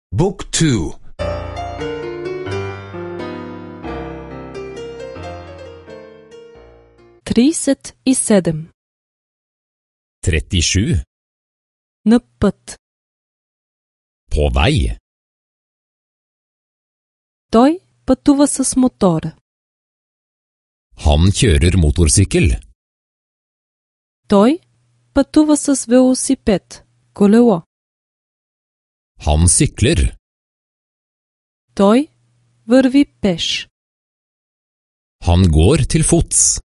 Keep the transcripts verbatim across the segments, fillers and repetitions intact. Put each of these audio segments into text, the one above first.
Book two. тридесет и седем. trettisju. На път. På vei. Той пътува с мотора. Han kjører motorsykkel. Той пътува с велосипед, колело. Han sykler. Той върви пеш. Han går til fots.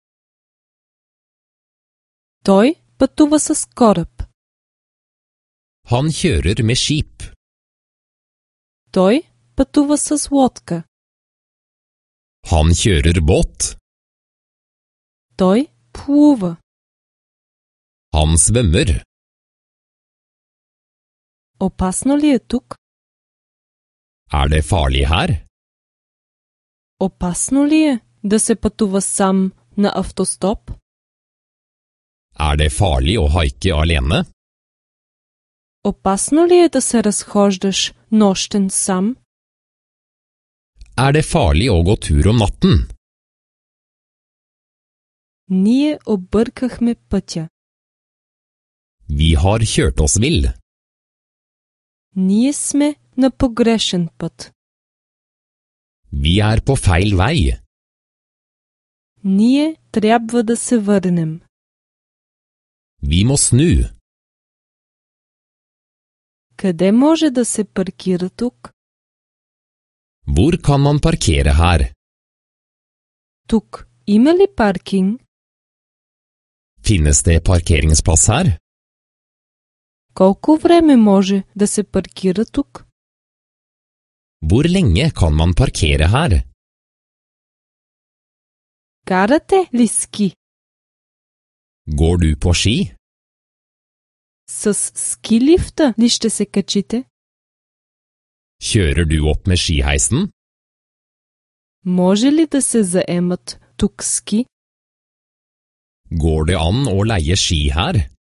Той пътува с кораб. Han kjører med skip. Той пътува с лодка. Han kjører båt. Той плува. Han svømmer. Опасно ли е тук? Er det farlig her? Опасно ли е да се пътува сам на автостоп? Er det farlig å haike alene? Опасно ли е да се разхождаш нощен сам? Er det farlig å gå tur om natten? Ние объркахме пътя. Vi har kjørt oss vill. Ние сме на погрешен път. Vi er på feil vei. Ние трябва да се върнем. Vi må snu. Къде може да се паркира тук? Hvor kan man parkere her? Тук има ли паркинг? Finnes det parkeringsplass her? Колко време може да се паркира тук? Hvor lenge kan man parkere her? Карате ли ски? Går du på ski? С ски лифта ли ще се качите? Kjører du opp med skiheisen? Може ли да се заемат тук ски? Går det an å leie ski her?